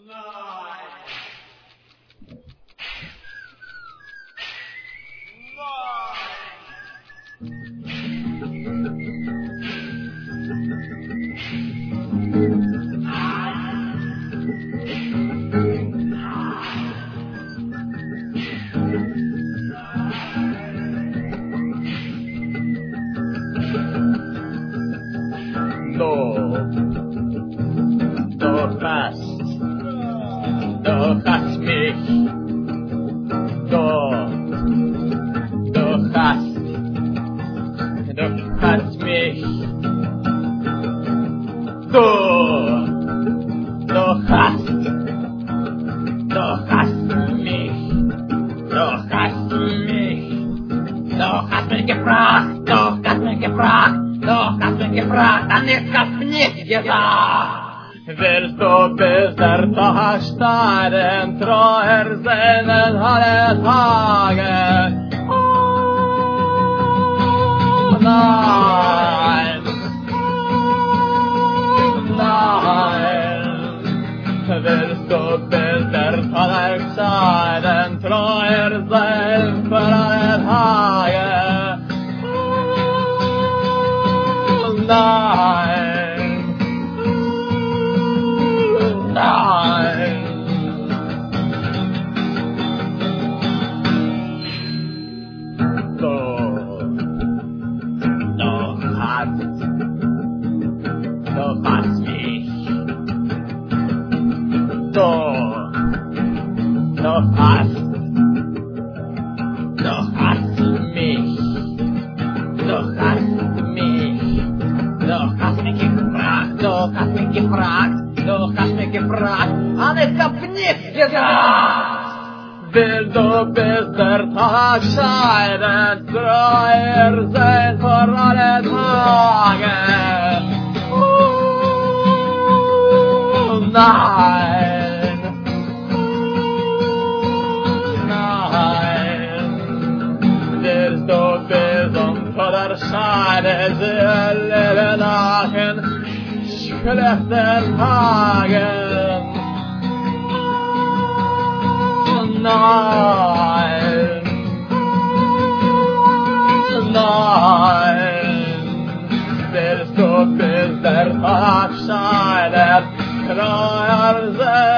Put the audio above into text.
Du hast mich, du hast mich, du hast mich gefragt, und ich hab's nicht gesagt. Willst du bis der Tag starren, treuer seinen alle Tage? Oh, nein, nein. Willst du bis der Tag starren, treuer sein für alle Tage? Oh, nein. Nein. Du hast mich. Du hast mich gefragt, und ich hab nichts gesagt. Will du bis der Tag scheiden, treuer sein für alle Tage? Oh, nein, nein. Willst du bis unter der Scheide leben nachen schlechten Tagen? Nein, nein. Willst du bis der Tag scheidet, treuer sein?